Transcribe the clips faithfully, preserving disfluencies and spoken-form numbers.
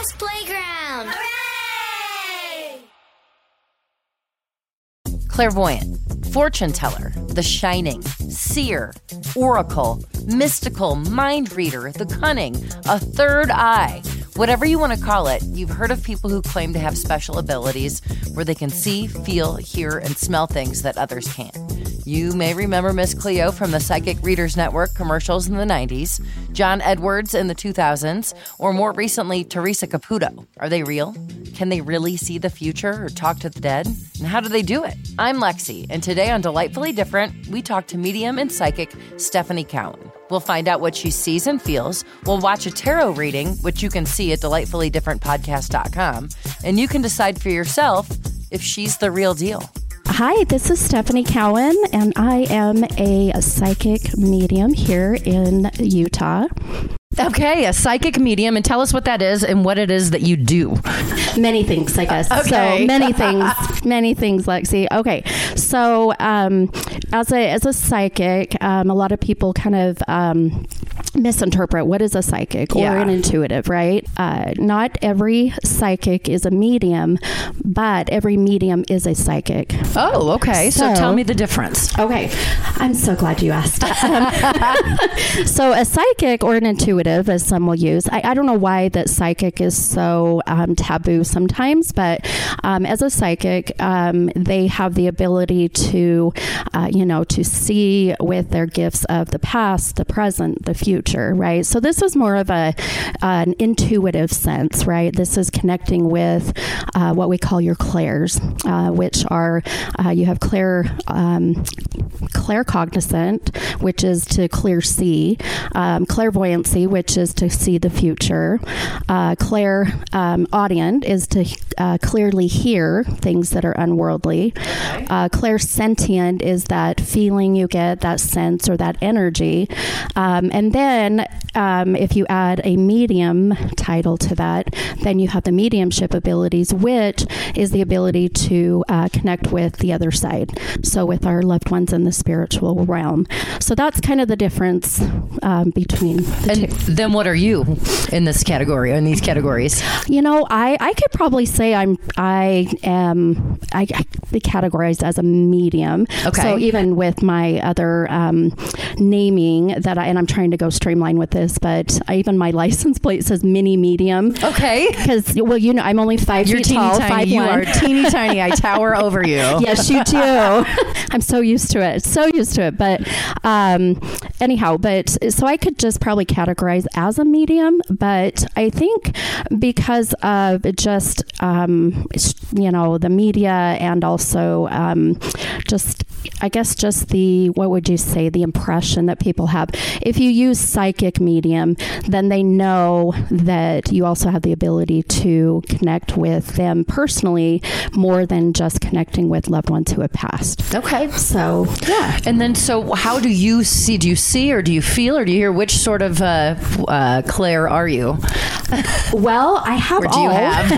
Kids Playground. Hooray! Clairvoyant, fortune teller, the shining, seer, oracle, mystical, mind reader, the cunning, a third eye. Whatever you want to call it, you've heard of people who claim to have special abilities where they can see, feel, hear, and smell things that others can't. You may remember Miss Cleo from the Psychic Readers Network commercials in the nineties, John Edwards in the two thousands, or more recently, Teresa Caputo. Are they real? Can they really see the future or talk to the dead? And how do they do it? I'm Lexi, and today on Delightfully Different, we talk to medium and psychic Stephanie Cowan. We'll find out what she sees and feels. We'll watch a tarot reading, which you can see at delightfully different podcast dot com, and you can decide for yourself if she's the real deal. Hi, this is Stephanie Cowan, and I am a, a psychic medium here in Utah. Okay, a psychic medium, and tell us what that is and what it is that you do. Many things, I guess. Okay. So many things, many things, Lexi. Okay, so um, as a as a psychic, um, a lot of people kind of um, misinterpret what is a psychic or Yeah. an intuitive, right? Uh, not every psychic is a medium, but every medium is a psychic. Oh, okay. So, So- tell me the difference. Okay, I'm so glad you asked. Um, so a psychic or an intuitive, as some will use, I, I don't know why that psychic is so um, taboo sometimes, but um, as a psychic, um, they have the ability to, uh, you know, to see with their gifts of the past, the present, the future, right? So this is more of a an intuitive sense, right? This is connecting with uh, what we call your clairs, uh, which are uh, you have clair um, claircognizant, which is to clear see, um, clairvoyancy, which is to see the future, uh, clair um, audient is to uh, clearly hear things that are unworldly, Okay. uh, clairsentient is that feeling you get, that sense or that energy, um, and then um, if you add a medium title to that, then you have the mediumship abilities, which is the ability to uh, connect with the other side, so with our loved ones in the spiritual realm. So that's kind of the difference um, between the And two. then what are you in this category, in these categories? You know, I, I could probably say I'm I am I, I be categorized as a medium. Okay. So even with my other um, naming that I and I'm trying to go streamline with this, but I, even my license plate says mini medium. Okay. Because well, you know, I'm only five You're feet teeny tall, tiny. five You one. are teeny tiny. I tower over you. Yes, you do. I'm so used to it. So used to it. But um, anyhow, but so I could just probably categorize as a medium. But I think because of just, um, you know, the media and also um, just, I guess, just the, what would you say, the impression that people have. If you use psychic medium, then they know that you also have the ability to connect with them personally more than just connecting with loved ones who have passed. Okay. So, yeah. And then, so how do you see? Do you see, or do you feel, or do you hear? Which sort of uh, uh, Claire are you? Well, I have Or do all. you have?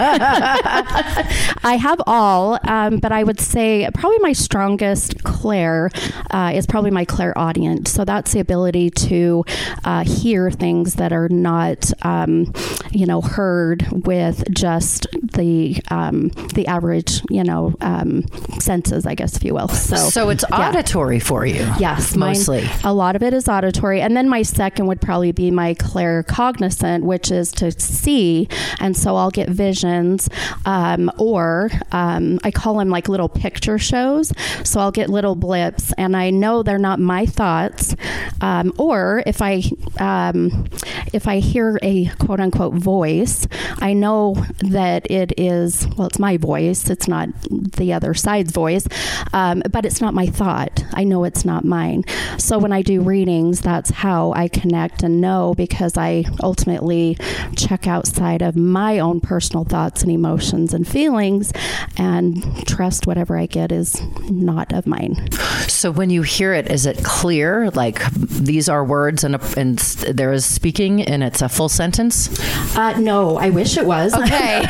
I have all, um, but I would say probably my strongest clair uh, is probably my clairaudient. So that's the ability to uh, hear things that are not, um, you know, heard with just the um, the average, you know, um, senses, I guess, if you will. So, So it's yeah. auditory for you. Yes, mine- mostly. a lot of it is auditory. And then my second would probably be my claircognizant, which is to see. And so I'll get visions, um, or um, I call them like little picture shows. So I'll get little blips, and I know they're not my thoughts. Um, or if I um, if I hear a quote unquote voice, I know that it is, well, it's my voice. It's not the other side's voice, um, but it's not my thought. I know it's not mine. So when I do readings, that's how I connect and know, because I ultimately check outside of my own personal thoughts and emotions and feelings and trust whatever I get is not of mine. So when you hear it, is it clear? Like these are words and, a, and there is speaking and it's a full sentence? Uh, no, I wish wish it was. Okay.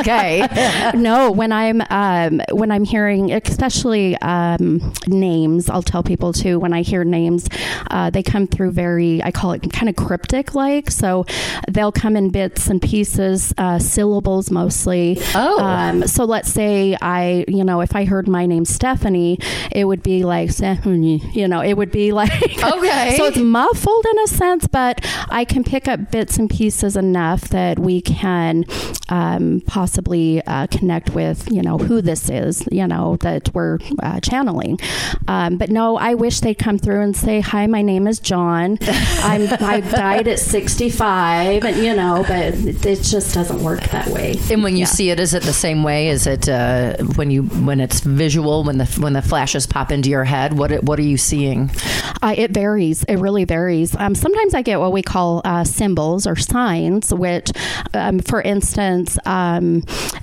Okay. No, when I'm um, when I'm hearing, especially um, names, I'll tell people too. When I hear names, uh, they come through very, I call it kind of cryptic like. So they'll come in bits and pieces, uh, syllables mostly. Oh. Um, so let's say I, you know, if I heard my name Stephanie, it would be like Stephanie. You know, it would be like okay. So it's muffled in a sense, but I can pick up bits and pieces enough that we can um, possibly uh, connect with, you know, who this is, you know, that we're uh, channeling. Um, but no, I wish they'd come through and say, hi, my name is John. I'm, I died at sixty-five, and, you know, but it just doesn't work that way. And when you Yeah. see it, is it the same way? Is it uh, when you when it's visual, when the when the flashes pop into your head? What what are you seeing? Uh, it varies. It really varies. Um, sometimes I get what we call uh, symbols or signs, which, um, for instance, um,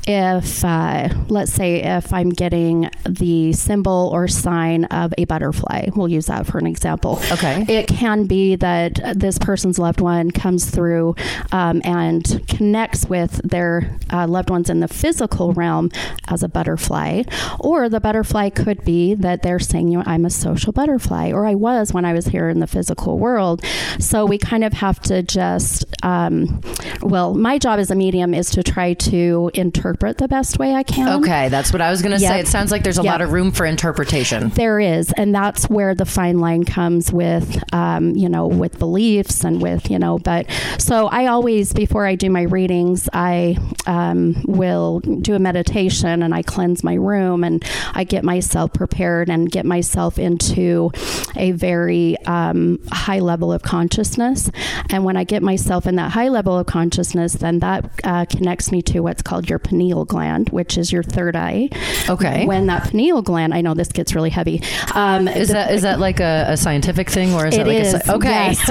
if, uh, let's say, if I'm getting the symbol or sign of a butterfly, we'll use that for an example. Okay. It can be that this person's loved one comes through um, and connects with their uh, loved ones in the physical realm as a butterfly, or the butterfly could be that they're saying, you know, I'm a social butterfly, or I was when I was here in the physical world. So we kind of have to just, um, well, my job as a medium is to try to interpret the best way I can. Okay, that's what I was going to Yep. say. It sounds like there's a Yep. lot of room for interpretation. There is, and that's where the fine line comes with, um, you know, with beliefs and with, you know, but so I always, before I do my readings, I um, will do a meditation and I cleanse my room and I get myself prepared and get myself into a very um, high level of consciousness. And when I get myself in that high level of consciousness, then that uh, connects me to what's called your pineal gland, which is your third eye. Okay. When that pineal gland, I know this gets really heavy. Um, Is the- that is that like a, a scientific thing, or is it that like is. a sci- okay? Yes,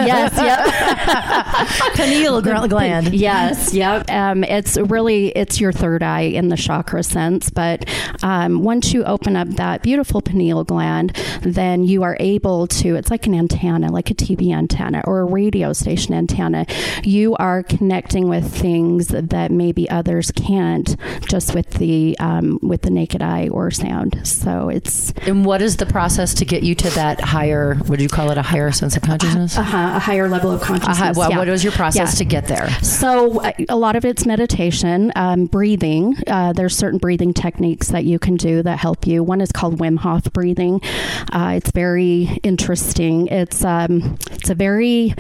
yes, yep. Pineal gland. Yes, yep. Um, it's really, it's your third eye in the chakra sense. But um, once you open up that beautiful pineal gland, then you are able to, it's like an antenna, like a T V antenna or a radio station antenna. You are connecting with things that maybe others can't just with the, um, with the naked eye or sound. So it's And what is the process to get you to that higher? Would you call it a higher sense of consciousness? uh-huh, a higher level of consciousness. Uh, well, yeah. what was your process Yeah. to get there? So uh, a lot of it's meditation, um, breathing. Uh, there's certain breathing techniques that you can do that help you. One is called Wim Hof breathing. Uh, it's very interesting. It's um, it's a very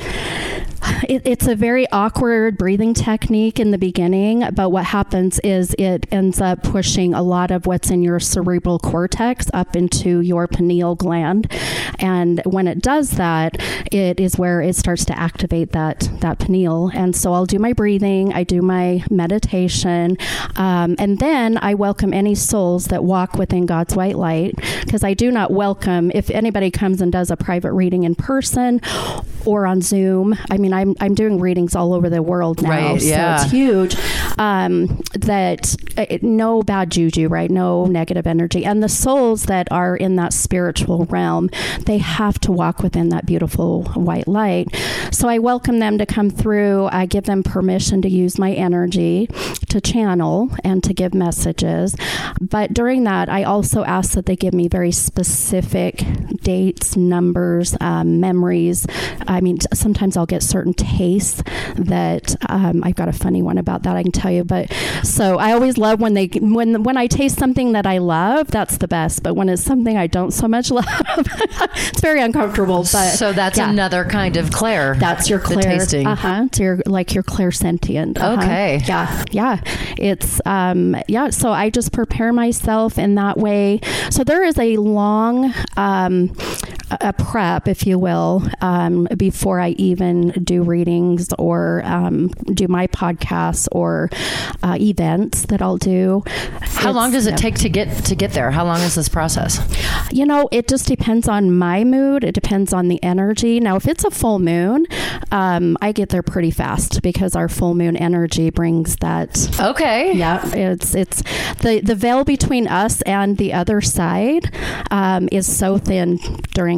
It, it's a very awkward breathing technique in the beginning, but what happens is it ends up pushing a lot of what's in your cerebral cortex up into your pineal gland. And when it does that, it is where it starts to activate that, that pineal. And so I'll do my breathing, I do my meditation, um, and then I welcome any souls that walk within God's white light, because I do not welcome, if anybody comes and does a private reading in person or on Zoom. I mean, I'm I'm doing readings all over the world now, Right, so yeah. it's huge. Um, that uh, no bad juju, right? No negative energy. And the souls that are in that spiritual realm, they have to walk within that beautiful white light. So I welcome them to come through. I give them permission to use my energy to channel and to give messages. But during that, I also ask that they give me very specific dates, numbers, um, memories. I mean, sometimes I'll get certain tastes that um, I've got a funny one about that I can tell you. But so I always love when they when when I taste something that I love, that's the best. But when it's something I don't so much love, it's very uncomfortable. But So that's yeah. another kind of clair. That's your the clair tasting. Uh huh. It's your like your clairsentient. Uh-huh. Okay. Yeah. Yeah. It's um yeah. So I just prepare myself in that way. So there is a long um a prep, if you will, um, before I even do readings or um, do my podcasts or uh, events that I'll do. How It's- long does it yeah. take to get to get there? How long is this process? You know, it just depends on my mood. It depends on the energy. Now, if it's a full moon, um, I get there pretty fast because our full moon energy brings that. Okay. Yeah, it's it's the the veil between us and the other side um, is so thin during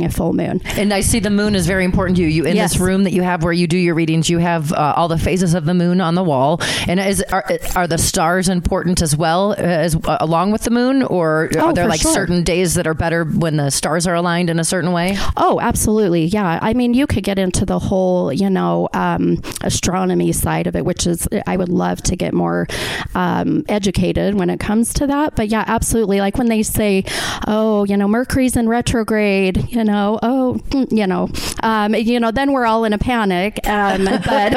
during a full moon. And I see the moon is very important to you. You in Yes. this room that you have where you do your readings, you have uh, all the phases of the moon on the wall. And is are, are the stars important as well uh, as uh, along with the moon, or Oh, are there for like sure. certain days that are better when the stars are aligned in a certain way? Oh, absolutely. Yeah. I mean, you could get into the whole, you know, um, astronomy side of it, which is, I would love to get more um, educated when it comes to that. But yeah, absolutely. Like when they say, oh, you know, Mercury's in retrograde, you know, oh, you know, um, you know, then we're all in a panic. Um, but,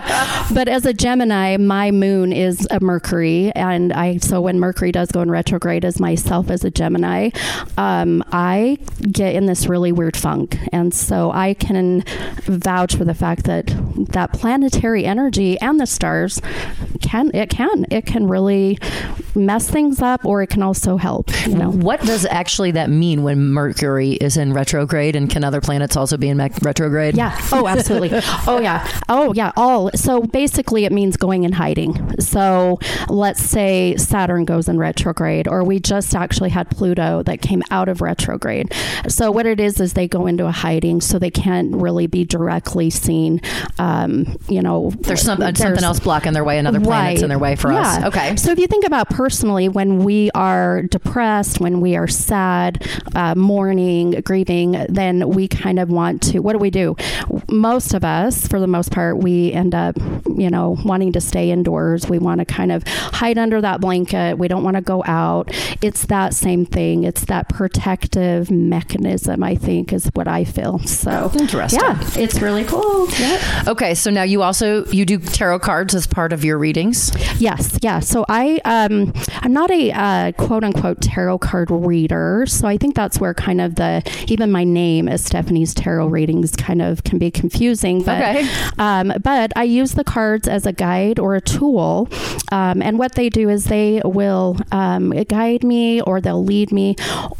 but as a Gemini, my moon is a Mercury. And I, so when Mercury does go in retrograde as myself as a Gemini, um, I get in this really weird funk. And so I can vouch for the fact that that planetary energy and the stars can, it can, it can really mess things up, or it can also help, you know. What does actually that mean when Mercury is in retrograde, and can other planets also be in me- retrograde? Yeah. Oh, absolutely. Oh, yeah. Oh, yeah. All. So basically it means going in hiding. So let's say Saturn goes in retrograde, or we just actually had Pluto that came out of retrograde. So what it is, is they go into a hiding, so they can't really be directly seen. Um, you know, There's, some, there's something else blocking their way, another planet's Right. in their way for Yeah. us. Okay. So if you think about personally, when we are depressed, when we are sad, uh, mourning, grieving, then we kind of want to, what do we do? Most of us, for the most part, we end up, you know, wanting to stay indoors. We want to kind of hide under that blanket. We don't want to go out. It's that same thing. It's that protective mechanism, I think, is what I feel. So Interesting. yeah, it's really cool. Yeah. Okay, so now you also you do tarot cards as part of your readings. Yes, yeah. So I, um, I'm not a uh, quote unquote tarot card reader. So I think that's where kind of the, even my name as Stephanie's Tarot Readings kind of can be confusing. But, Okay. um, but I use the cards as a guide or a tool. Um, and what they do is they will um, guide me, or they'll lead me,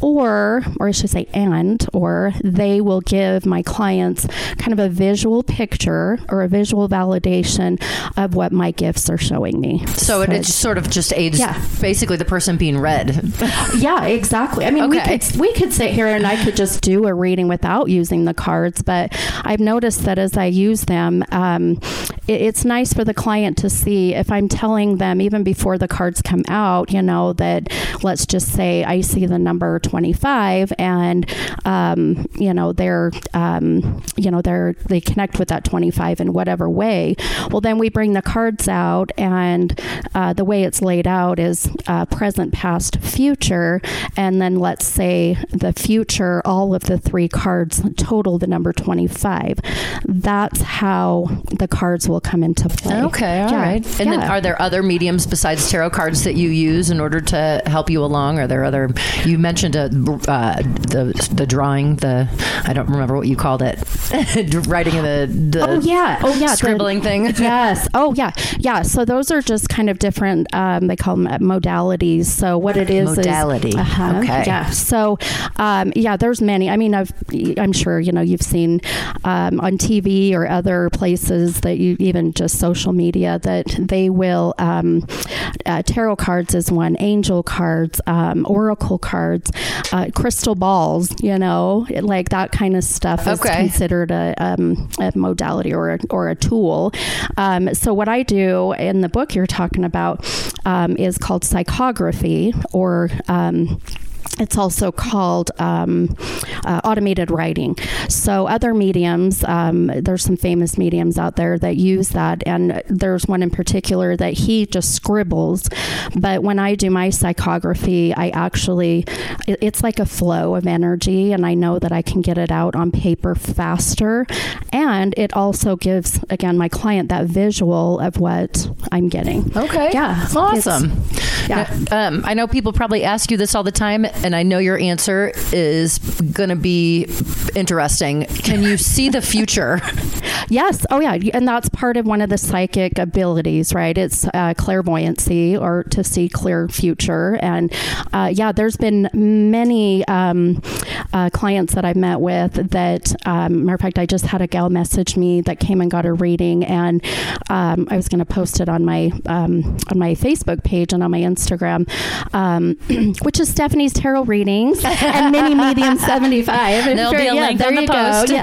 or, or I should say, and, or they will give my clients kind of a visual picture or a visual validation of what my gifts are showing me. So it, it sort of just aids Yeah. basically the person being read. Yeah, exactly. I mean, we Okay. could we could sit here and I could just do a reading without using the cards, but I've noticed that as I use them, um, it, it's nice for the client to see if I'm telling them even before the cards come out, you know, that let's just say I see the number twenty-five, and um, you know they're um, you know they're they connect with that twenty-five in whatever way. Well, then we bring the cards out, and uh, the way it's laid out is uh, present, past, future, and then let's say the future, all of the three cards total the number twenty-five. That's how the cards will come into play. Okay, all right. Yeah, And then yeah. are there other mediums besides tarot cards that you use in order to help you along? Are there other, you mentioned uh, uh, the the drawing, the, I don't remember what you called it, writing the, the Oh yeah. Oh yeah. scribbling the, thing. Yes. Oh yeah. Yeah. So those are just kind of different. Um, they call them modalities. So what it is Modality. is uh-huh, Okay. Yeah. So um, yeah, there's many. I mean, I've I'm sure you know you've seen um, on T V or other places that you even just social media that they will um, uh, tarot cards is one, angel cards, um, oracle cards, uh, crystal balls. You know, like that kind of stuff is Okay. considered a, um, a modality or a, or a tool. Um, so what I do in the book you're talking about um, is called psychography, or um, it's also called um, uh, automated writing. So other mediums, um, there's some famous mediums out there that use that, and there's one in particular that he just scribbles. But when I do my psychography, I actually, it, it's like a flow of energy, and I know that I can get it out on paper faster. And it also gives, again, my client that visual of what I'm getting. Okay. Yeah. Awesome. Yeah. Now, um, I know people probably ask you this all the time, and I know your answer is going to be interesting. Can you see the future? Yes. Oh, yeah. And that's part of one of the psychic abilities, right? It's uh, clairvoyancy, or to see clear future. And uh, yeah, there's been many um, uh, clients that I've met with that, um, matter of fact, I just had a gal message me that came and got a reading, and um, I was going to post it on my um, on my Facebook page and on my Instagram, um, which is Stephanie's Tarot tarot readings and Mini Medium seventy-five. There'll be a yeah, link there on the you post. go.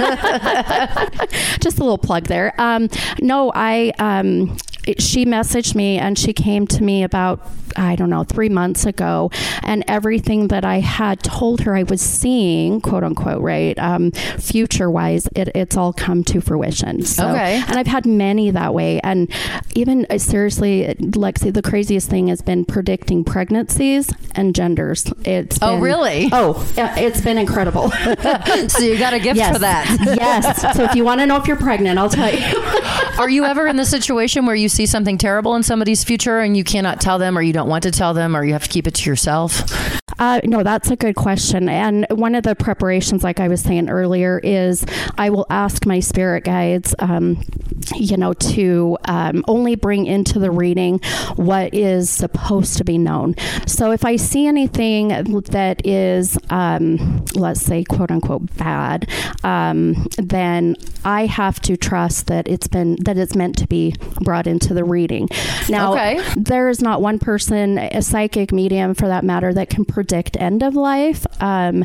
Yeah. Just a little plug there. Um, no, I. Um, she messaged me and she came to me about, I don't know, three months ago, and everything that I had told her I was seeing, quote unquote, right, um, future wise, it, it's all come to fruition. So, okay. And I've had many that way. And even uh, seriously, Lexi, the craziest thing has been predicting pregnancies and genders. It's Oh, been, really? Oh, yeah, it's been incredible. So you got a gift yes. for that. Yes. So if you want to know if you're pregnant, I'll tell you. Are you ever in the situation where you see something terrible in somebody's future and you cannot tell them, or you don't want to tell them, or you have to keep it to yourself? Uh, no, that's a good question. And one of the preparations, like I was saying earlier, is I will ask my spirit guides, um, you know, to um, only bring into the reading what is supposed to be known. So if I see anything that is, um, let's say, quote unquote, bad, um, then I have to trust that it's been, that it's meant to be brought into the reading. Now, okay. there is not one person, a psychic medium for that matter, that can predict end of life. Um,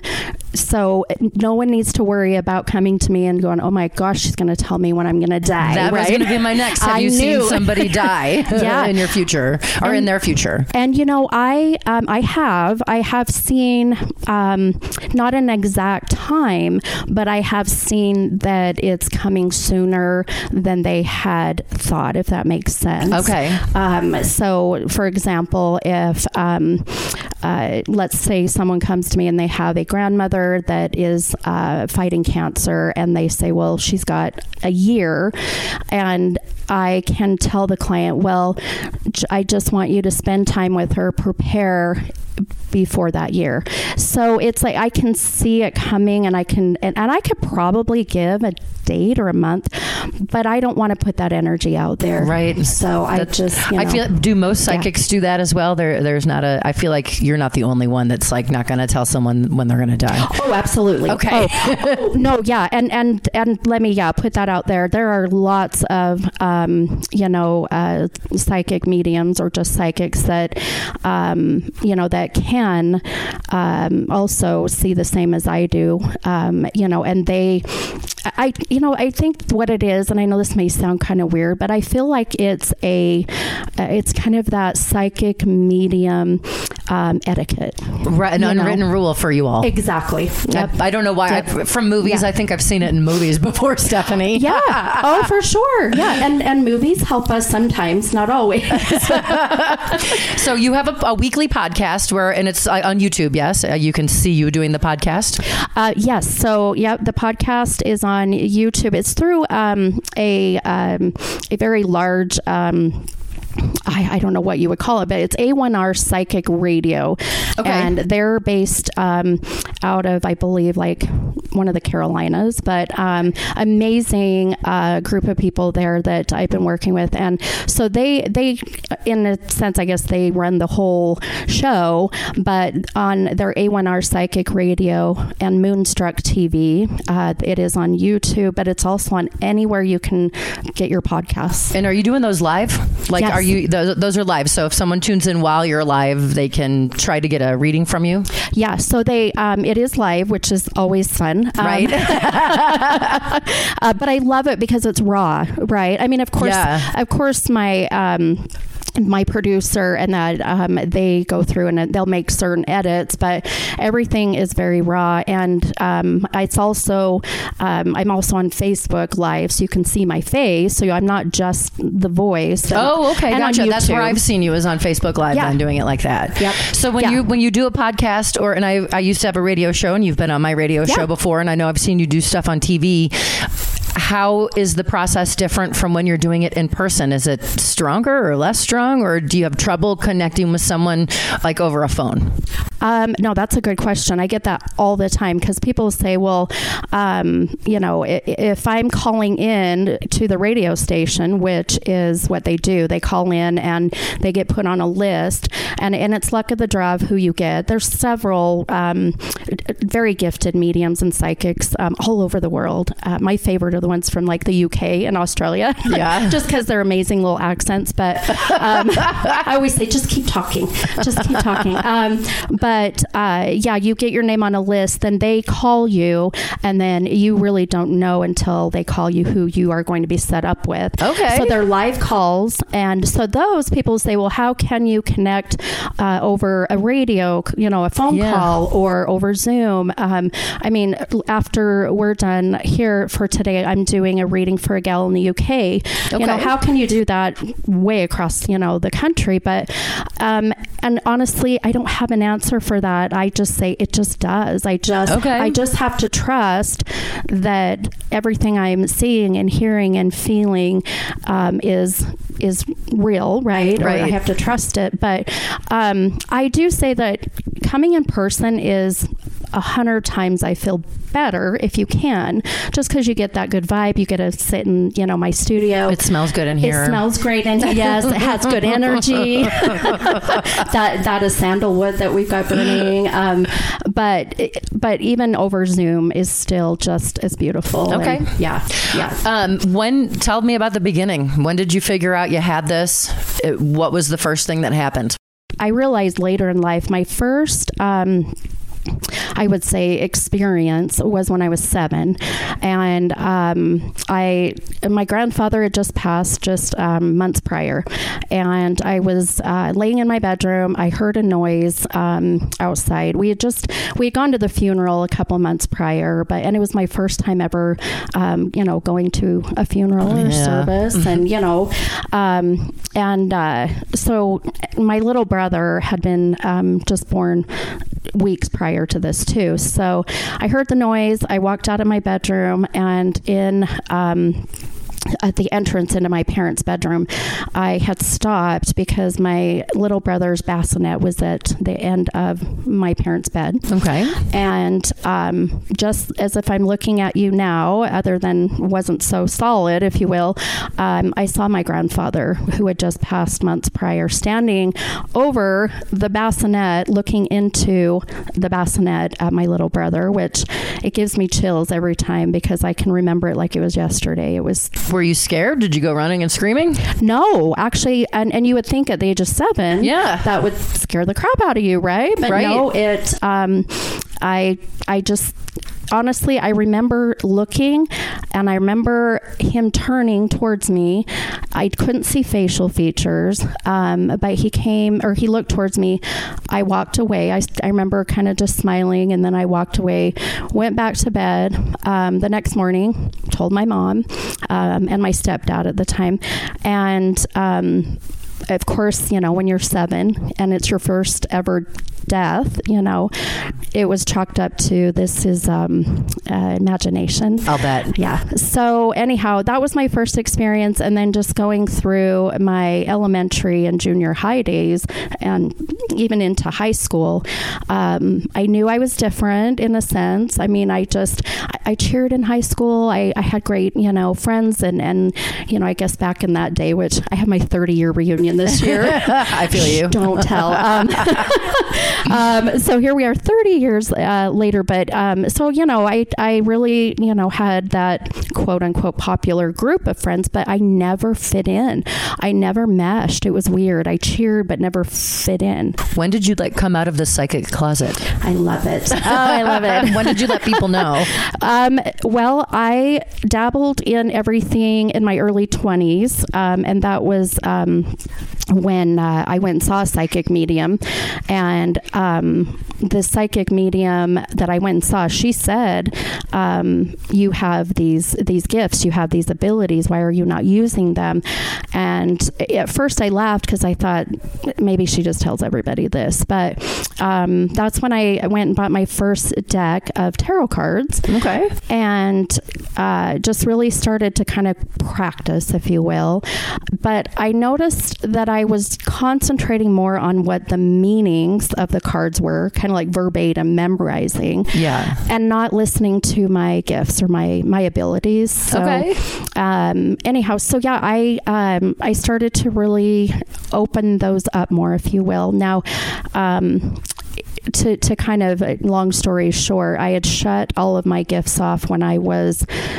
so no one needs to worry about coming to me and going, oh my gosh, she's going to tell me when I'm going to die. That right? was going to be my next. Have I you knew. seen somebody die Yeah. in your future or and, in their future? And, you know, I, um, I have, I have seen, um, not an exact time, but I have seen that it's coming sooner than they had thought, if that makes sense. Okay. Um, so for example, if, um, uh, let's say someone comes to me and they have a grandmother that is uh, fighting cancer, and they say, well, she's got a year, and I can tell the client, well, I just want you to spend time with her, prepare before that year. So it's like I can see it coming, and I can and, and I could probably give a date or a month, but I don't want to put that energy out there. Right. So I That's, just, you know, I feel, do most psychics yeah. do that as well? There, there's not a, I feel like you're not the only one that's like not going to tell someone when they're going to die. Oh, absolutely. Okay. Oh, no, yeah. And, and, and let me, yeah, put that out there. There are lots of, um, you know, uh, psychic mediums or just psychics that, um, you know, that can, um, also see the same as I do, um, you know, and they, I, you know, I think what it is, and I know this may sound kind of weird, but I feel like it's a, uh, it's kind of that psychic medium um, etiquette. Right, an unwritten know? rule for you all. Exactly. Yep. I, I don't know why. Yep. I, from movies, yeah. I think I've seen it in movies before, Stephanie. Yeah. Oh, for sure. Yeah. And and movies help us sometimes, not always. So you have a, a weekly podcast where, and it's uh, on YouTube. Yes, uh, you can see you doing the podcast. Uh, yes. So yeah, the podcast is on YouTube. It's through um, a um, a very large. Um, I, I don't know what you would call it, but it's A one R Psychic Radio. Okay. And they're based um, out of, I believe, like one of the Carolinas, but um, amazing uh, group of people there that I've been working with. And so they, they, in a sense, I guess they run the whole show, but on their A one R Psychic Radio and Moonstruck T V, uh, it is on YouTube, but it's also on anywhere you can get your podcasts. And are you doing those live? Like, yes. are you, those, those are live. So if someone tunes in while you're live, they can try to get a reading from you? Yeah. So they, um, it is live, which is always fun. Um, Right. uh, but I love it because it's raw, right? I mean, of course, yeah. of course, my, um, my producer and that um, they go through and they'll make certain edits, but everything is very raw. And um, it's also, um, I'm also on Facebook Live, so you can see my face. So I'm not just the voice. And, oh, okay, gotcha. That's where I've seen you, is on Facebook Live. Yeah. And doing it like that. Yep. So when yeah. you when you do a podcast, or and I I used to have a radio show, and you've been on my radio yeah. show before, and I know I've seen you do stuff on T V. How is the process different from when you're doing it in person? Is it stronger or less strong, or do you have trouble connecting with someone like over a phone? Um, no, that's a good question. I get that all the time because people say, well, um, you know, if, if I'm calling in to the radio station, which is what they do, they call in and they get put on a list, and, and it's luck of the draw of who you get. There's several um, very gifted mediums and psychics um, all over the world. Uh, my favorite are the ones from like the U K and Australia. Yeah. Just because they're amazing little accents. But um, I always say, just keep talking. Just keep talking. Um, but but uh, yeah, you get your name on a list, then they call you, and then you really don't know until they call you who you are going to be set up with. Okay. So they're live calls, and so those people say, well, how can you connect uh, over a radio, you know, a phone Yeah. call or over Zoom? Um, I mean, after we're done here for today, I'm doing a reading for a gal in the U K. You know, Okay. how can you do that way across, you know, the country? But, um, and honestly, I don't have an answer for that. I just say it just does. I just, Okay. I just have to trust that everything I'm seeing and hearing and feeling um, is is real, right? Right. Or I have to trust it. But um, I do say that coming in person is a hundred times I feel better if you can, just because you get that good vibe. You get to sit in, you know, my studio. It smells good in here. It smells great, and yes, it has good energy. that that is sandalwood that we've got burning. Um, but but even over Zoom is still just as beautiful. Okay. And yeah. Yeah. Um, when, tell me about the beginning. When did you figure out you had this? It, what was the first thing that happened? I realized later in life, my first, um, I would say, experience was when I was seven, and um, I my grandfather had just passed just um, months prior, and I was uh, laying in my bedroom. I heard a noise um, outside. We had just we had gone to the funeral a couple months prior, but and it was my first time ever, um, you know, going to a funeral or Yeah. service, and you know, um, and uh, so my little brother had been um, just born weeks prior to this too. So I heard the noise. I walked out of my bedroom, and in um, at the entrance into my parents' bedroom, I had stopped because my little brother's bassinet was at the end of my parents' bed. Okay. And um, just as if I'm looking at you now, other than wasn't so solid, if you will, um, I saw my grandfather, who had just passed months prior, standing over the bassinet, looking into the bassinet at my little brother, which it gives me chills every time because I can remember it like it was yesterday. It was Were you scared? Did you go running and screaming? no, actually, and, and you would think at the age of seven, Yeah. that would scare the crap out of you, right? But Right. no, it, um, I, I just, honestly, I remember looking, and I remember him turning towards me. I couldn't see facial features, um, but he came, or he looked towards me. I walked away. I, I remember kind of just smiling, and then I walked away, went back to bed. Um, the next morning, told my mom um, and my stepdad at the time, and um, of course, you know, when you're seven and it's your first ever death, you know, it was chalked up to this is um, uh, imagination. I'll bet. Yeah. So anyhow, that was my first experience. And then just going through my elementary and junior high days and even into high school, um, I knew I was different in a sense. I mean, I just, I, I cheered in high school. I, I had great, you know, friends and, and, you know, I guess back in that day, which I have my thirty year reunion this year. I feel you. Don't tell. Um, um, so here we are thirty years uh, later. But um, so, you know, I, I really, you know, had that quote unquote popular group of friends, but I never fit in. I never meshed. It was weird. I cheered, but never fit in. When did you like come out of the psychic closet? I love it. Oh, I love it. When did you let people know? Um, well, I dabbled in everything in my early twenties, um, and that was um, when uh, I went and saw a psychic medium. And um, the psychic medium that I went and saw, she said, um, you have these these gifts, you have these abilities, why are you not using them? And at first I laughed because I thought maybe she just tells everybody this. But um, that's when I went and bought my first deck of tarot cards. Okay. And uh, just really started to kind of practice, if you will. But I noticed that I was concentrating more on what the meanings of the cards were, kind of like verbatim memorizing. Yeah. And not listening to my gifts or my, my abilities. So, Okay. Um, anyhow, so yeah, I um, I started to really open those up more, if you will. Now, um, to to kind of, long story short, I had shut all of my gifts off when I was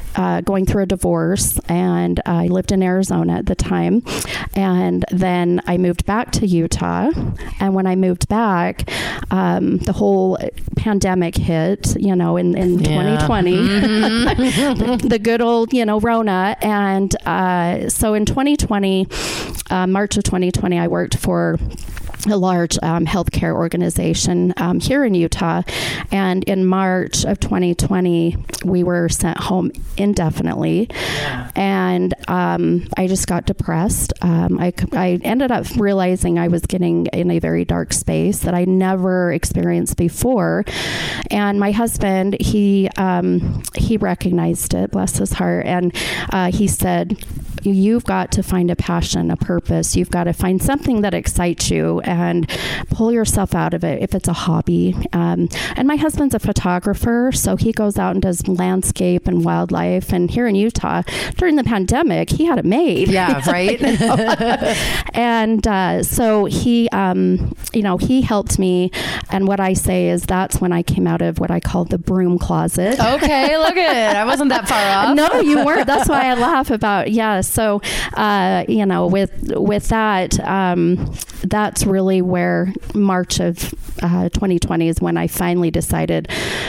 uh, going through a divorce, and I lived in Arizona at the time. And then I moved back to Utah. And when I moved back, um, the whole pandemic hit, you know, in, in yeah. twenty twenty, mm-hmm. the, the good old, you know, Rona. And uh, so in twenty twenty, uh, March of twenty twenty, I worked for a large um, healthcare organization um, here in Utah. And in March of twenty twenty, we were sent home indefinitely. Yeah. And um, I just got depressed. Um, I, I ended up realizing I was getting in a very dark space that I never experienced before. And my husband, he um, he recognized it, bless his heart. And uh, he said, you've got to find a passion, a purpose. You've got to find something that excites you and pull yourself out of it if it's a hobby. Um, and my husband's a photographer, so he goes out and does landscape and wildlife. And here in Utah, during the pandemic, he had it made. Yeah, right? And uh, so he, um, you know, he helped me. And what I say is that's when I came out of what I call the broom closet. Okay, look at it. I wasn't that far off. No, you weren't. That's why I laugh about, yeah. So, uh, you know, with with that, um, that's really where March of uh, twenty twenty is when I finally decided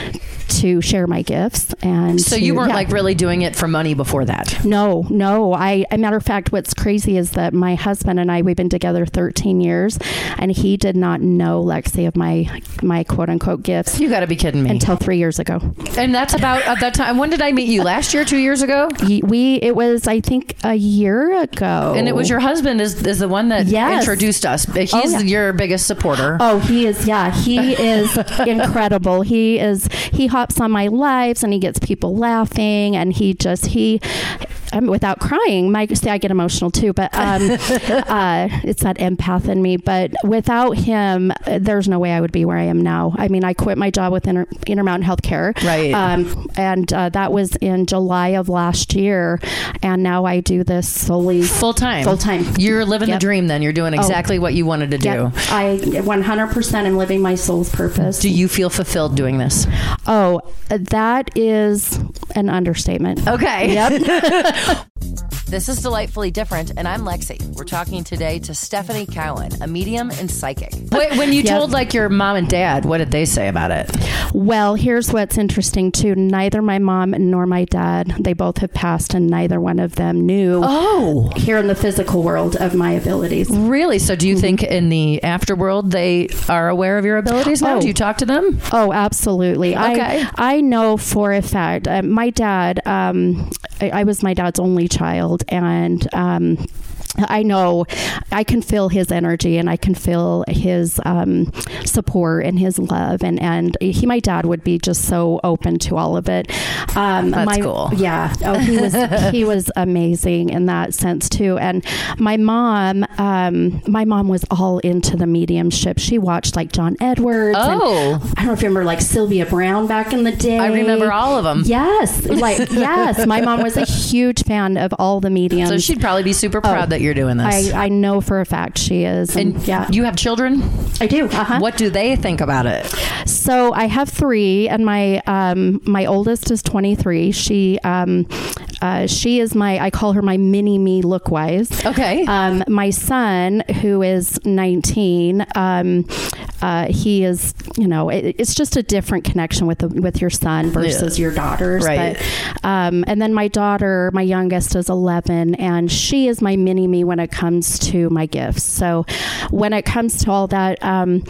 to share my gifts. And so to, you weren't yeah. like really doing it for money before that? No, no. I, a matter of fact, what's crazy is that my husband and I, we've been together thirteen years, and he did not know, Lexi, of my, my quote unquote gifts. You gotta be kidding me. Until three years ago. And that's about at that time. When did I meet you? Last year, two years ago? We, it was, I think, a year ago. And it was your husband is, is the one that yes. introduced us. He's oh, yeah. your biggest supporter. Oh, he is. Yeah, he is incredible. He is, he hops on my lives and he gets people laughing, and he just, he, um, without crying, my, see, I get emotional too, but um, uh, it's that empath in me. But without him, uh, there's no way I would be where I am now. I mean, I quit my job with Inter- Intermountain Healthcare. Right. Um, and uh, that was in July of last year. And now I do this solely full time. Full time. You're living yep. the dream then. You're doing exactly oh. what you wanted to do. Yep. I one hundred percent am living my soul's purpose. Do you feel fulfilled doing this? Oh, that is an understatement. Okay. Yep. This is Delightfully Different, and I'm Lexi. We're talking today to Stephanie Cowan, a medium and psychic. Wait, when you yep. told like your mom and dad, what did they say about it? Well, here's what's interesting too. Neither my mom nor my dad, they both have passed, and neither one of them knew oh. here in the physical world of my abilities. Really? So do you mm-hmm. think in the afterworld they are aware of your abilities now? Oh. Do you talk to them? Oh, absolutely. Okay. I, I know for a fact, uh, my dad, um, I, I was my dad's only child, and um, I know I can feel his energy, and I can feel his um, support and his love, and, and he, my dad would be just so open to all of it. Um, That's my, cool. Yeah. Oh, he was, he was amazing in that sense too. And my mom, um, my mom was all into the mediumship. She watched like John Edwards. Oh. And I don't know if you remember like Sylvia Brown back in the day. I remember all of them. Yes. Like, yes. My mom was a huge fan of all the mediums. So she'd probably be super proud oh, that you're doing this. I, I know for a fact she is. And, and yeah. You have children? I do. Uh-huh. What do they think about it? So I have three, and my um, my oldest is twenty-three. She um, uh, she is my, I call her my mini me look-wise. Okay. Um, my son, who is nineteen, um, uh, he is, you know, it, it's just a different connection with the, with your son versus yeah. your daughters. Right. But, um, and then my daughter, my youngest, is eleven, and she is my mini me when it comes to my gifts. So when it comes to all that, um,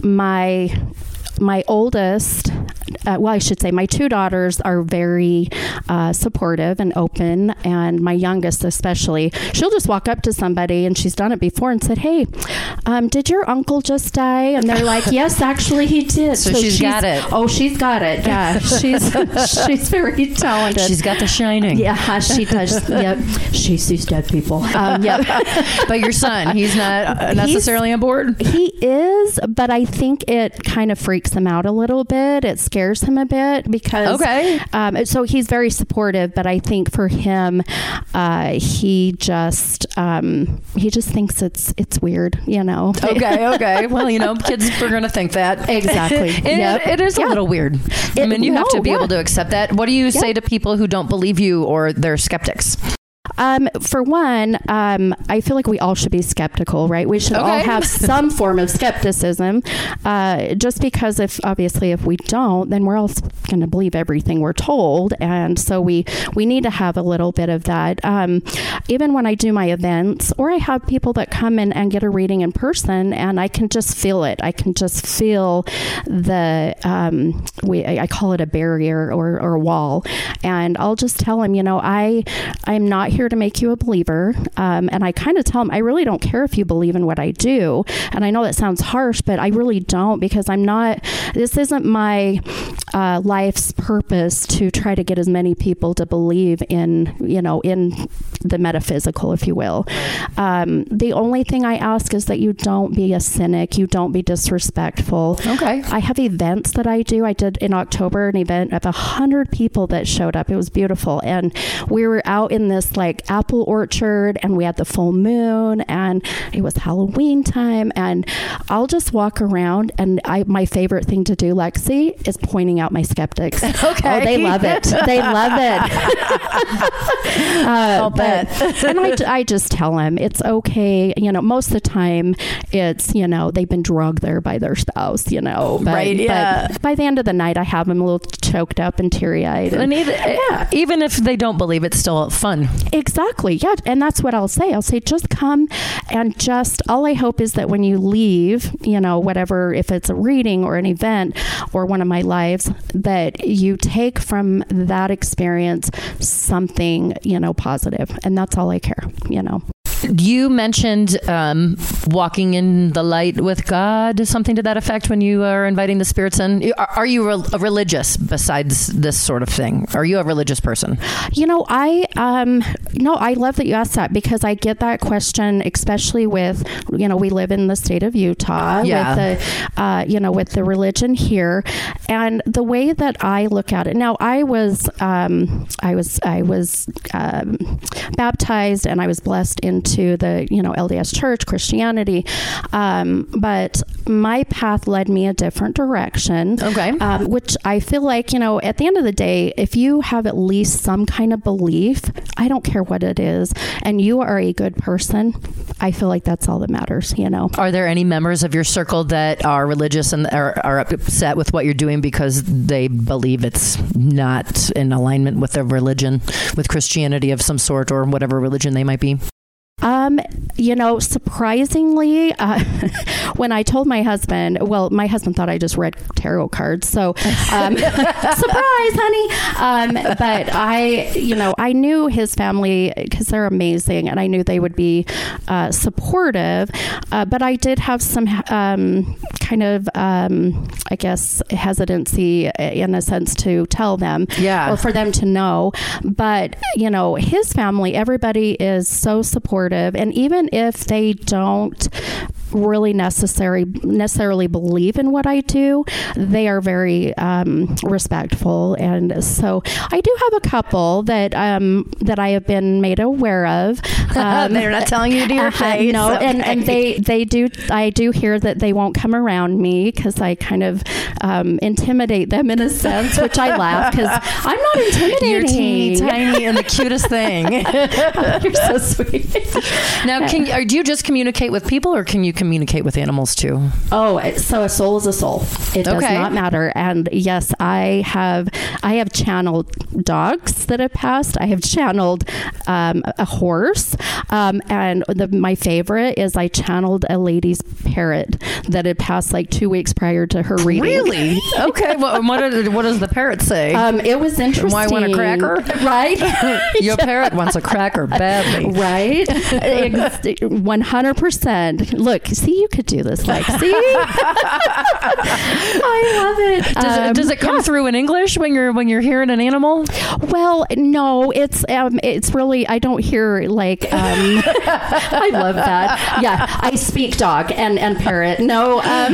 my my oldest, uh, well, I should say my two daughters are very uh, supportive and open, and my youngest especially, she'll just walk up to somebody, and she's done it before, and said, hey, um, did your uncle just die? And they're like, yes, actually he did. So, so she's, she's got it. Oh, she's got it. Yeah, she's she's very talented. She's got the shining. Yeah, she does. Yep. She sees dead people. Um, yep. But your son, he's not necessarily he's, on board? He is, but I think it kind of freaks him out a little bit. It scares scares him a bit because, okay. um, so he's very supportive, but I think for him, uh, he just, um, he just thinks it's, it's weird, you know? Okay. Okay. Well, you know, kids are going to think that. Exactly. it, yep. it is a yeah. little weird. It, I mean, you no, have to be yeah. able to accept that. What do you say yeah. to people who don't believe you or they're skeptics? Um, for one, um, I feel like we all should be skeptical, right? We should okay. all have some form of skepticism. Uh, just because if obviously if we don't, then we're all going to believe everything we're told, and so we we need to have a little bit of that. Um, even when I do my events, or I have people that come in and get a reading in person, and I can just feel it. I can just feel the um, we I call it a barrier or, or a wall, and I'll just tell them, you know, I I'm not here to make you a believer. Um, and I kind of tell them, I really don't care if you believe in what I do. And I know that sounds harsh, but I really don't, because I'm not, this isn't my uh, life's purpose to try to get as many people to believe in, you know, in the metaphysical, if you will. Um, the only thing I ask is that you don't be a cynic. You don't be disrespectful. Okay. I have events that I do. I did in October an event of a hundred people that showed up. It was beautiful. And we were out in this like apple orchard, and we had the full moon, and it was Halloween time, and I'll just walk around, and I my favorite thing to do, Lexi, is pointing out my skeptics. Okay. Oh, they love it. They love it. uh, I'll bet. But, and I, I just tell them it's okay. You know, most of the time it's, you know, they've been drugged there by their spouse, you know. But, right, yeah. But by the end of the night, I have them a little choked up and teary-eyed. And, and either, yeah. Even if they don't believe, it's still fun. Exactly. Yeah. And that's what I'll say. I'll say, just come and just, all I hope is that when you leave, you know, whatever, if it's a reading or an event or one of my lives, that you take from that experience something, you know, positive. And that's all I care, you know. You mentioned um, walking in the light with God, something to that effect, when you are inviting the spirits in. Are, are you re- religious besides this sort of thing? Are you a religious person? You know, I, um, no, I love that you asked that, because I get that question, especially with, you know, we live in the state of Utah, yeah. with the, uh, you know, with the religion here. And the way that I look at it, now I was, um, I was, I was um, baptized, and I was blessed into to the, you know, L D S Church, Christianity. Um, but my path led me a different direction. Okay. Um, which I feel like, you know, at the end of the day, if you have at least some kind of belief, I don't care what it is, and you are a good person, I feel like that's all that matters, you know. Are there any members of your circle that are religious and are, are upset with what you're doing because they believe it's not in alignment with their religion, with Christianity of some sort, or whatever religion they might be? Um, you know, surprisingly, uh, when I told my husband, well, my husband thought I just read tarot cards. So, um, surprise, honey. Um, but I, you know, I knew his family, because they're amazing, and I knew they would be uh, supportive. Uh, but I did have some um, kind of, um, I guess, hesitancy in a sense to tell them, yeah, or for them to know. But, you know, his family, everybody is so supportive. And even if they don't really necessary, necessarily believe in what I do, they are very um, respectful. And so I do have a couple that um, that I have been made aware of. Um, They're not telling you to your uh, face. No, okay. and, and they, they do, I do hear that they won't come around me because I kind of um, intimidate them in a sense, which I laugh because I'm not intimidating. You're teeny tiny and the cutest thing. You're so sweet. Now, can you, or do you just communicate with people, or can you communicate with animals too? Oh, so a soul is a soul. It does okay. not matter. And yes, I have I have channeled dogs that have passed. I have channeled um, a horse. Um, and the, my favorite is I channeled a lady's parrot that had passed like two weeks prior to her reading. Really? Okay. Well, what, are, what does the parrot say? Um, it was interesting. Why want a cracker? Right? Your parrot wants a cracker badly. Right? one hundred percent. Look, see, you could do this. Like, see, I love it. Does, Um, it. does it come yeah. through in English when you're when you're hearing an animal? Well, no, it's um, it's really, I don't hear like um, I love that. Yeah, I speak dog and and parrot. No, um,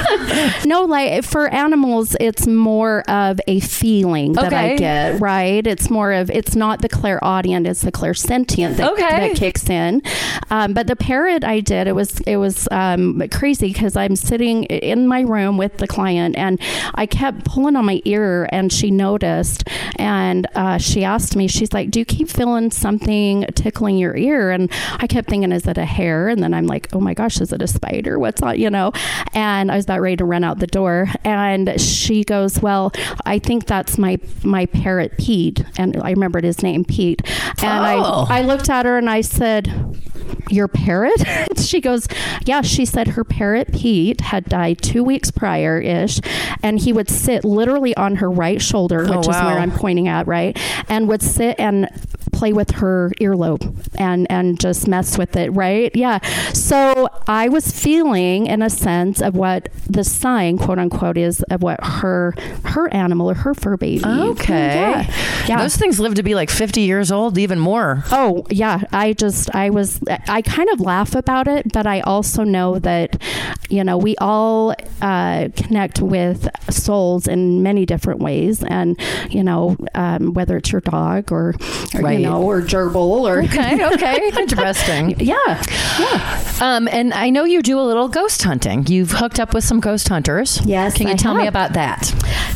no, like for animals, it's more of a feeling that I Okay. get. Right, it's more of, it's not the clairaudient, it's the clairsentient that, Okay. that kicks in. Um, but the parrot I did, it was it was um, crazy because I'm sitting in my room with the client and I kept pulling on my ear and she noticed and uh, she asked me, she's like, do you keep feeling something tickling your ear? And I kept thinking, is it a hair? And then I'm like, oh my gosh, is it a spider? What's on, you know? And I was about ready to run out the door. And she goes, well, I think that's my my parrot Pete. And I remembered his name, Pete. And Oh. I, I looked at her and I said, your parrot? She goes, yeah. She said her parrot Pete had died two weeks prior ish, and he would sit literally on her right shoulder, which Oh, is wow. where I'm pointing at, right, and would sit and play with her earlobe and and just mess with it, right? Yeah. So I was feeling, in a sense, of what the sign, quote unquote, is of what her her animal or her fur baby. Okay. Yeah. Yeah. Those things live to be like fifty years old, even more. Oh, yeah. I just, I was, I kind of laugh about it, but I also know that, you know, we all uh, connect with souls in many different ways. And, you know, um, whether it's your dog or, or Right. you know, or gerbil or. Okay, okay. Interesting. Yeah. Yeah. Um, and I know you do a little ghost hunting. You've hooked up with some ghost hunters. Yes, Can you I tell me have. about that?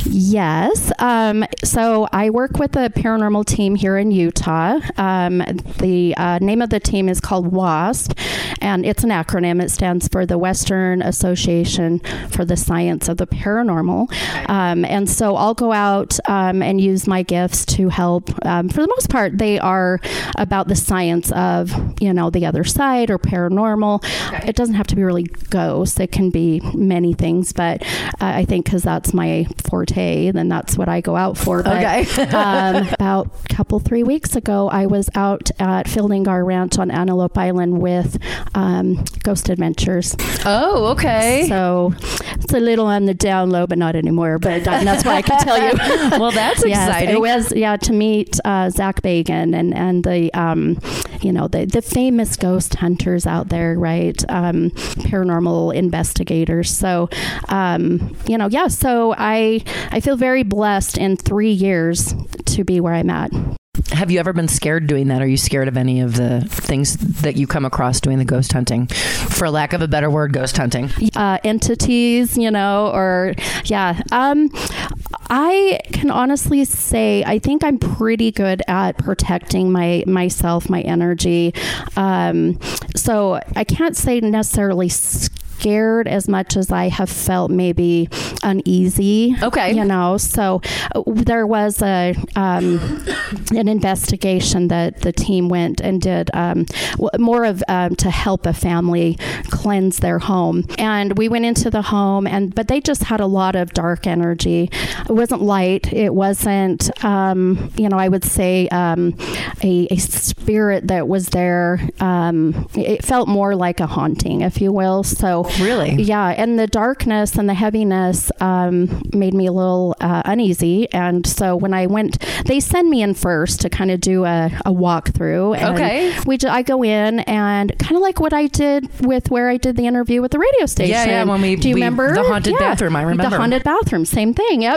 Yes. Um, so I work with a paranormal team here in Utah. Um, the uh, name of the team is called WASP, and it's an acronym. It stands for the Western Association for the Science of the Paranormal. Um, and so I'll go out um, and use my gifts to help. Um, for the most part, they are about the science of, you know, the other side or paranormal. Okay. It doesn't have to be really ghosts. It can be many things, but uh, I think because that's my forte, then that's what I go out for. But, Okay. um, about a couple, three weeks ago, I was out at Fielding-Gar Ranch on Antelope Island with um, Ghost Adventures. Oh, okay. So it's a little on the down low, but not anymore. But uh, that's what I can tell you. Well, that's Yes, exciting. it was, yeah, to meet uh, Zach Bagan and, and the, um, you know, the, the famous ghost hunters out there, right? Um, paranormal investigators. So, um, you know, yeah, so I, I feel very blessed in three years to be where I'm at. Have you ever been scared doing that? Are you scared of any of the things that you come across doing the ghost hunting? For lack of a better word, ghost hunting. Uh, entities, you know, or yeah. Um, I can honestly say I think I'm pretty good at protecting my myself, my energy. Um, so I can't say necessarily scared as much as I have felt maybe uneasy. Okay. You know, so uh, there was a um, an investigation that the team went and did um, w- more of um, to help a family cleanse their home. And we went into the home, and but they just had a lot of dark energy. It wasn't light. It wasn't, um, you know, I would say um, a, a spirit that was there. Um, it felt more like a haunting, if you will. So Really? yeah, and the darkness and the heaviness um, made me a little uh, uneasy. And so when I went, they send me in first to kind of do a, a walkthrough. And Okay. We ju- I go in and kind of like what I did with where I did the interview with the radio station. Yeah, yeah, when we- do you we- remember the haunted bathroom, I remember. the haunted bathroom, same thing. Yep.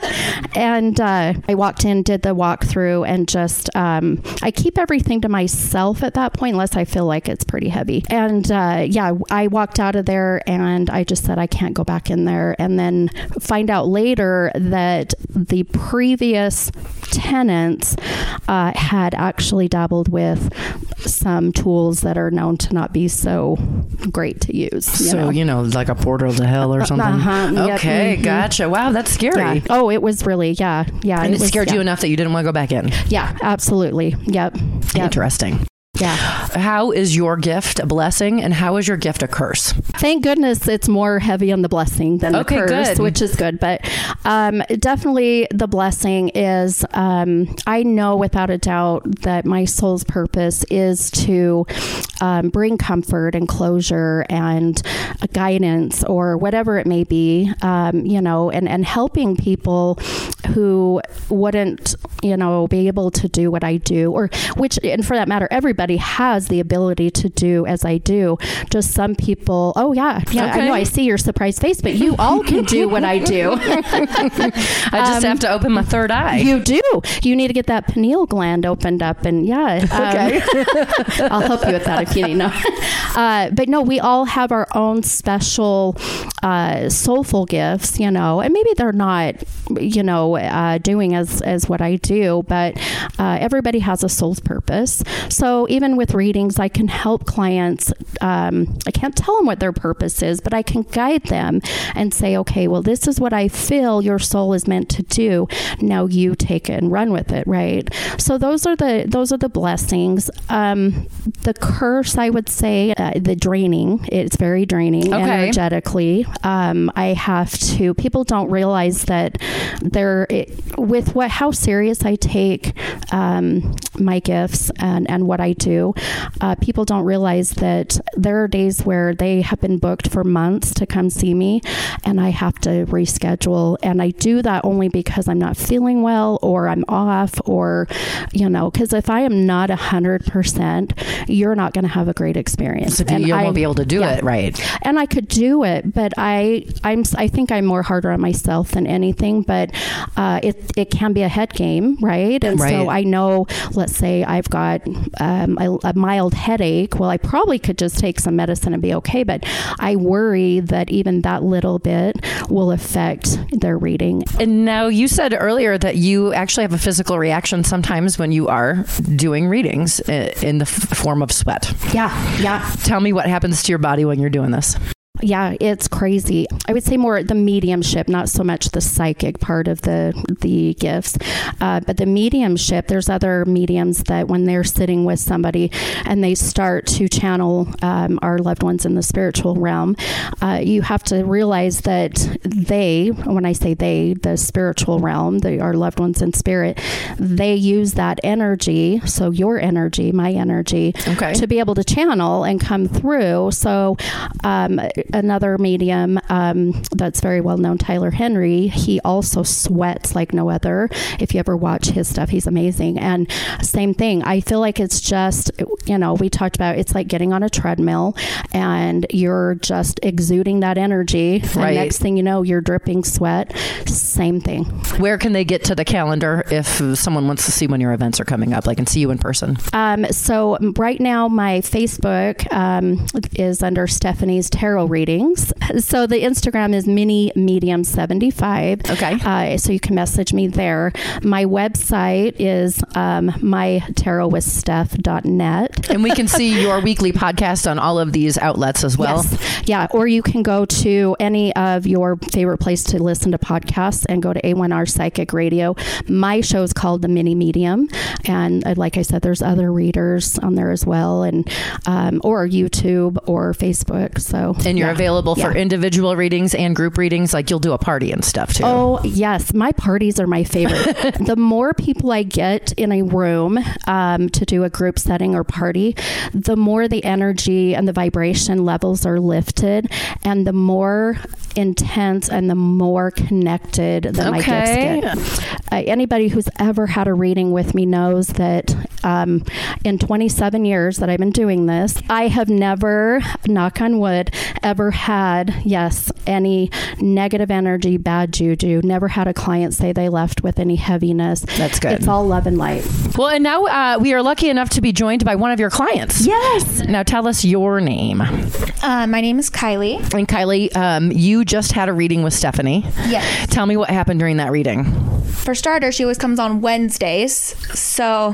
And uh, I walked in, did the walkthrough, and just um, I keep everything to myself at that point, unless I feel like it's pretty heavy. And uh, yeah, I walked out of there and I just said I can't go back in there. And then find out later that the previous tenants uh, had actually dabbled with some tools that are known to not be so great to use. You So, know? you know, like a portal to hell or something? Uh-huh, yep, Okay, mhm. gotcha. Wow, that's scary. Yeah. Oh, it was really, yeah, yeah. And it was, scared yeah. you enough that you didn't want to go back in? Yeah, absolutely. Yep. Yep. Interesting. Yeah. How is your gift a blessing and how is your gift a curse? Thank goodness it's more heavy on the blessing than Okay, the curse, good. which is good. But um, definitely the blessing is, um, I know without a doubt that my soul's purpose is to um, bring comfort and closure and guidance or whatever it may be, um, you know, and, and helping people who wouldn't, you know, be able to do what I do, or which, and for that matter, everybody has the ability to do as I do. Just some people, oh yeah, yeah, Okay. I know, I see your surprised face, but you all can do what I do. I just Um, have to open my third eye. You do. You need to get that pineal gland opened up, and yeah, um, I'll help you with that if you need to know. Uh, but no, we all have our own special uh, soulful gifts, you know, and maybe they're not, you know, uh, doing as as what I do, but uh, everybody has a soul's purpose. So even with readings, I can help clients. Um, I can't tell them what their purpose is, but I can guide them and say, okay, well, this is what I feel your soul is meant to do. Now you take it and run with it, right? So those are the those are the blessings. Um, the curse, I would say, uh, the draining. It's very draining Okay. energetically. Um, I have to. People don't realize that they're it, with what how serious I take um, my gifts and and what I do. Uh, people don't realize that there are days where they have been booked for months to come see me, and I have to reschedule. And I do that only because I'm not feeling well, or I'm off, or, you know, because if I am not a hundred percent, you're not going to have a great experience. So And you I- won't be able to do yeah. it, right? And I could do it, but I, I'm, I think I'm more harder on myself than anything. But uh, it, it can be a head game, right? And Right. so I know, let's say I've got um, a, a mild headache. Well, I probably could just take some medicine and be okay. But I worry that even that little bit will affect their reading. And now you said earlier that you actually have a physical reaction sometimes when you are doing readings i- in the f- form of sweat. Yeah, yeah. Tell me what happens to your body when you're doing this. Yeah, it's crazy. I would say more the mediumship, not so much the psychic part of the the gifts, uh, but the mediumship. There's other mediums that when they're sitting with somebody and they start to channel um, our loved ones in the spiritual realm, uh, you have to realize that they, when I say they, the spiritual realm, the, our loved ones in spirit, they use that energy, so your energy, my energy, Okay. to be able to channel and come through. So um, another medium um, that's very well known, Tyler Henry, he also sweats like no other. If you ever watch his stuff, he's amazing. And same thing, I feel like it's just, you know, we talked about it's like getting on a treadmill and you're just exuding that energy. Right. And next thing you know, you're dripping sweat. Same thing. Where can they get to the calendar if someone wants to see when your events are coming up? Like, can see you in person. Um, so right now my Facebook um, is under Stephanie's Tarot Readings. So the Instagram is mini medium seventy-five. Okay. Uh, so you can message me there. My website is um, my tarot with steph dot net. And we can see your weekly podcast on all of these outlets as well. Yes. Yeah. Or you can go to any of your favorite place to listen to podcasts and go to A one R Psychic Radio. My show is called The Mini Medium. And uh, like I said, there's other readers on there as well, and um, or YouTube or Facebook. So And you're yeah. available for Yeah. individual readings and group readings. Like, you'll do a party and stuff too. Oh, yes. My parties are my favorite. The more people I get in a room um, to do a group setting or party, the more the energy and the vibration levels are lifted, and the more intense and the more connected that my Okay. gifts get. Uh, anybody who's ever had a reading with me knows that um, in twenty-seven years that I've been doing this, I have never, knock on wood, ever had, yes, any negative energy, bad juju. Never had a client say they left with any heaviness. That's good. It's all love and light. Well, and now uh, we are lucky enough to be joined by one of your clients. Yes. Now tell us your name. Uh, my name is Kylie. And Kylie, um, you just had a reading with Stephanie. Yes. Tell me what happened during that reading. For starters, she always comes on Wednesdays, so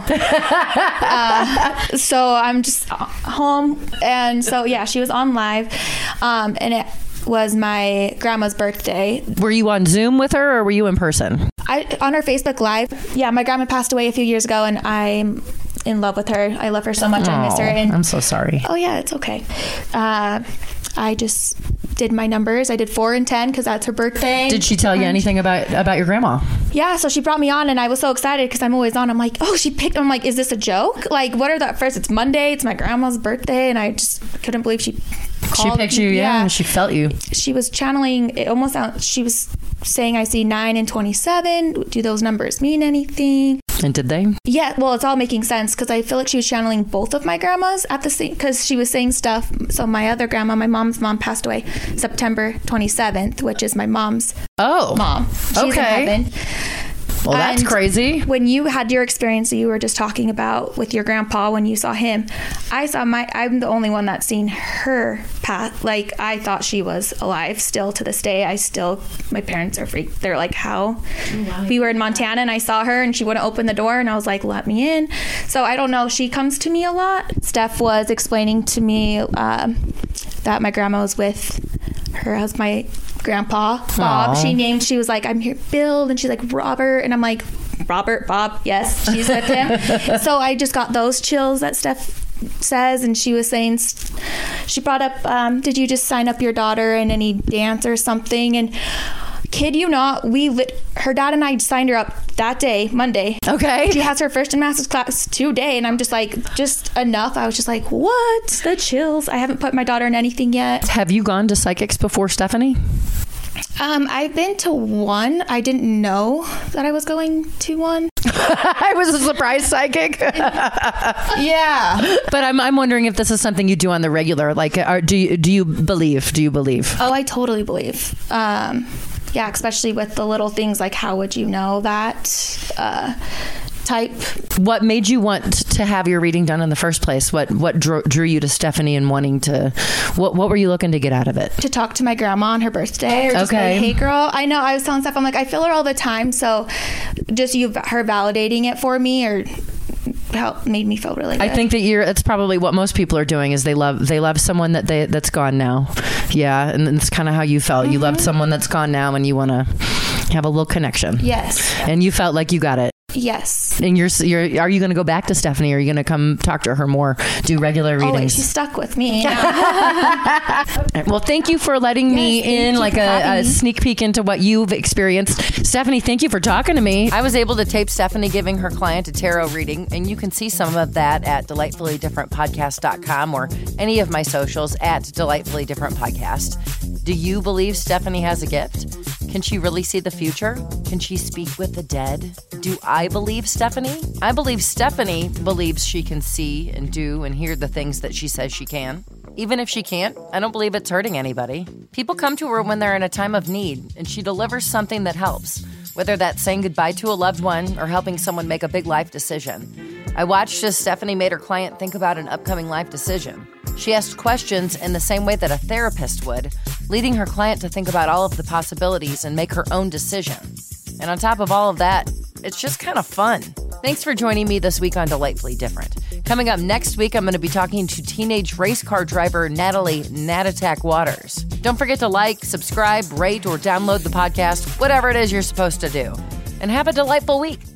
uh, so I'm just home, and so yeah, she was on live, um, and it was my grandma's birthday. Were you on Zoom with her or were you in person? I on her Facebook Live. Yeah, my grandma passed away a few years ago, and I'm in love with her. I love her so much. I miss her. And I'm so sorry. oh yeah, it's okay. Uh, I just did my numbers. I did four and ten because that's her birthday. Did she tell you anything about about your grandma? Yeah, so she brought me on, and I was so excited because I'm always on. I'm like, oh, she picked. I'm like, is this a joke? Like, what are the first? It's Monday. It's my grandma's birthday, and I just couldn't believe she. She picked you, yeah, and she felt you. She was channeling. It almost sound, she was saying, I see nine and twenty-seven. Do those numbers mean anything? And did they? Yeah, well, it's all making sense because I feel like she was channeling both of my grandmas at the same, because she was saying stuff. So my other grandma, my mom's mom, passed away September twenty-seventh, which is my mom's oh mom. She's okay. in heaven. Well, that's And crazy. When you had your experience that you were just talking about with your grandpa when you saw him, I saw my, I'm the only one that's seen her path. Like, I thought she was alive still to this day. I still, my parents are freaked. They're like, how? Wow. We were in Montana and I saw her and she wouldn't open the door and I was like, let me in. So I don't know. She comes to me a lot. Steph was explaining to me um, that my grandma was with her husband, my grandpa Bob. Aww. She named, she was like, I'm here Bill, and she's like Robert, and I'm like, Robert, Bob, yes, she's with him. So I just got those chills that Steph says. And she was saying, she brought up, um, did you just sign up your daughter in any dance or something? And kid you not, we lit, her dad and I signed her up that day, Monday. Okay. She has her first in master's class today, and I'm just like, just enough. I was just like, what? The chills. I haven't put my daughter in anything yet. Have you gone to psychics before, Stephanie? Um, I've been to one. I didn't know that I was going to one. I was a surprise psychic. Yeah. But I'm I'm wondering if this is something you do on the regular. Like, are, do you do you believe? Do you believe? Oh, I totally believe. Um, yeah, especially with the little things like, how would you know that? Uh, type. What made you want to have your reading done in the first place? What what drew, drew you to Stephanie and wanting to, what what were you looking to get out of it? To talk to my grandma on her birthday, or just okay. like, hey girl, I know I was telling Steph, I'm like, I feel her all the time, so just you her validating it for me or helped made me feel really good. I think that you're, it's probably what most people are doing is they love they love someone that they that's gone now. Yeah, and it's kind of how you felt. Mm-hmm. You loved someone that's gone now and you want to have a little connection. Yes. And you felt like you got it. Yes. And you're, you're, are you going to go back to Stephanie? Or are you going to come talk to her more, do regular readings? Oh, wait, she's stuck with me. Well, thank you for letting yes, me in like a, a sneak peek into what you've experienced. Stephanie, thank you for talking to me. I was able to tape Stephanie giving her client a tarot reading, and you can see some of that at delightfully different podcast dot com or any of my socials at Delightfully Different Podcast. Do you believe Stephanie has a gift? Can she really see the future? Can she speak with the dead? Do I believe Stephanie? I believe Stephanie believes she can see and do and hear the things that she says she can. Even if she can't, I don't believe it's hurting anybody. People come to her when they're in a time of need, and she delivers something that helps, whether that's saying goodbye to a loved one or helping someone make a big life decision. I watched as Stephanie made her client think about an upcoming life decision. She asked questions in the same way that a therapist would, leading her client to think about all of the possibilities and make her own decision. And on top of all of that, it's just kind of fun. Thanks for joining me this week on Delightfully Different. Coming up next week, I'm going to be talking to teenage race car driver Natalie Natatak Waters. Don't forget to like, subscribe, rate, or download the podcast, whatever it is you're supposed to do. And have a delightful week.